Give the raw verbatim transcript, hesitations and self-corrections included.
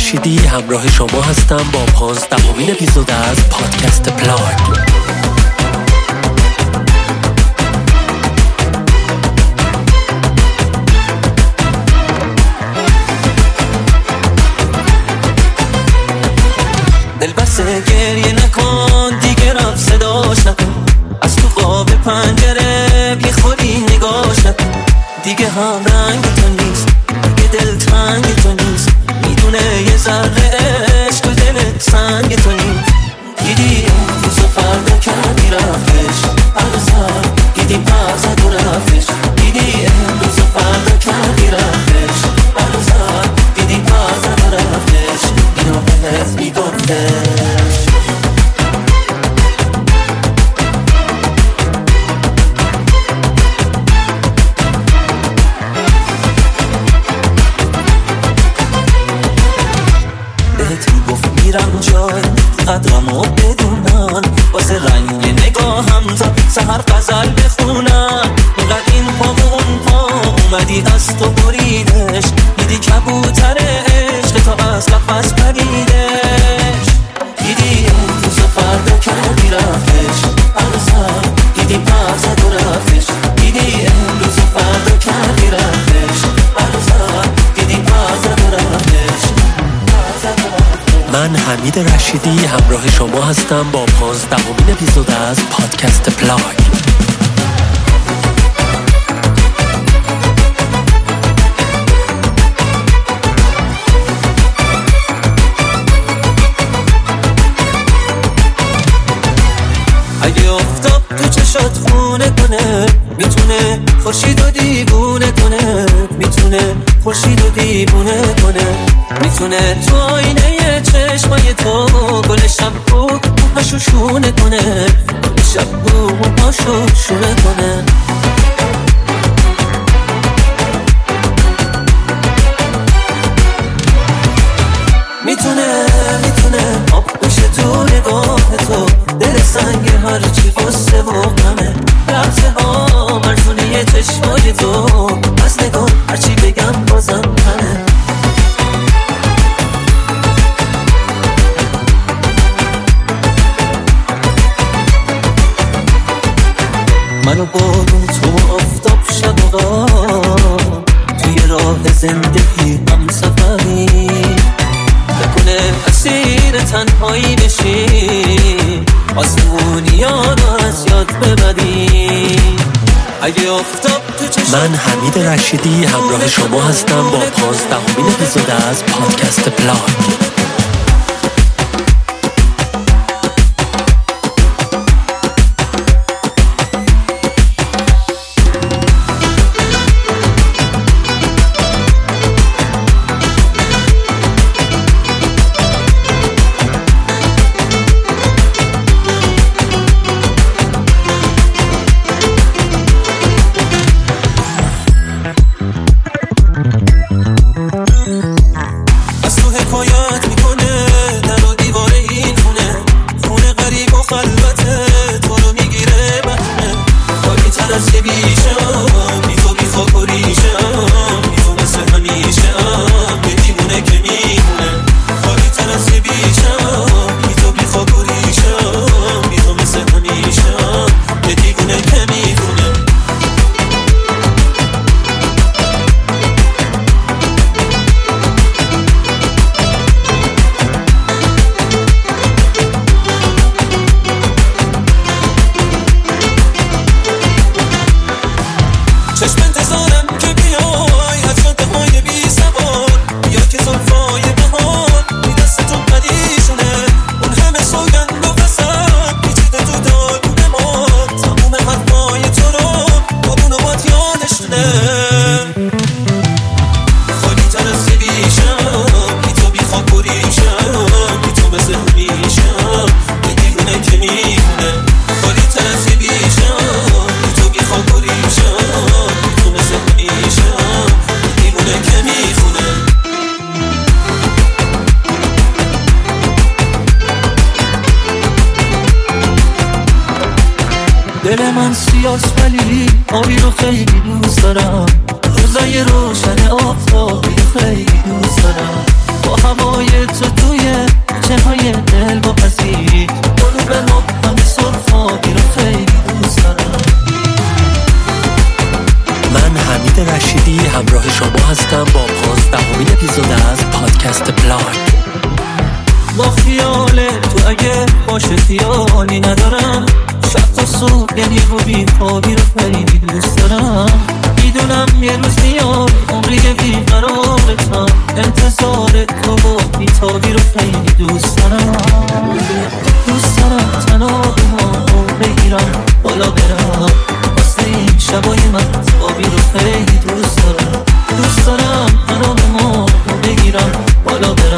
رشیدی همراه شما هستم با پانزدهمین اپیزود از پادکست پلاگ. دل بسته گریه نکن دیگه رفت صداش نکن، از تو قاب پنجره بی خودی نگاش نکن. دیگه هم رنگ تو نیست، دیگه دل تنگ تو نیست، میدونه یه ذره عشق و دل سنگ تو نیست. دیدی امروز و فردا کردی رفتش، هر سر دیدی پس زد و رفتش. دیدی امروز و فردا کردی رفتش، هر سر دیدی پس زد و رفتش. اینو بهت میگفتش. میرم جای قدرمو بدونن، واسه رنگ نگاهم تا سهر غزل بخونم. اینقدر این پا و اون پا اومدی از تو بریدش، دیدی کبوتر عشق تا از قفس پریدش. دیدی امروز و فردا کردی رفتش، هر سر دیدی پس زد و رفتش. دیدی امروز و فردا کردی رفتش، هر سر دیدی پس زد و رفتش. من حمید رشیدی همراه شما هستم با پانزدهمین اپیزود از پادکست پلاگ. اگه افتاب تو چشات خونه کنه، میتونه خورشید و دیوونه کنه، میتونه خورشید و دیوونه کنه، میتونه تو آینه چشمای تو گل شبو موهاشو شونه کنه، گل شبو موهاشو شونه کنه. میتونه میتونه آب بشه تو نگاه تو، دل سنگ هرچی غصه و غمه، لحظه ها مرزونه چشمای تو، از نگاه هرچی بگم بازم همه. منو بارون تو آفتاب شب و غام، توی راه زندگی هم سفری، نکنه اسیر تنهایی بشی، آسمونیانو از یاد ببری. اگه آفتاب تو چشم من حمید رشیدی همراه شما هستم با پانزدهمین اپیزود از پادکست پلاگ. دل من سیاست ولی آبی رو خیلی دوست دارم، روزای روشن آفتابی رو خیلی دوست دارم. با هوای تو توی چنهای دل با پذیری غروب مبهم سرخابی رو خیلی دوست دارم. من حمید رشیدی همراه شما هستم با پانزدهمین اپیزود از پادکست پلاک. با خیال تو اگه باشه خیالی ندارم، شب تا صبح یعنی رو بیخوابی رو خیلی دوست دارم. میدونم یه روز میاد عمری بیقرارتم، انتظار تو و بیتابی رو خیلی دوست دارم. دوست دارم تنها رو بگیرم بالا برم، واسه این شبای مهتابی رو خیلی دوست دارم. دوست دارم تنها رو بگیرم بالا برم،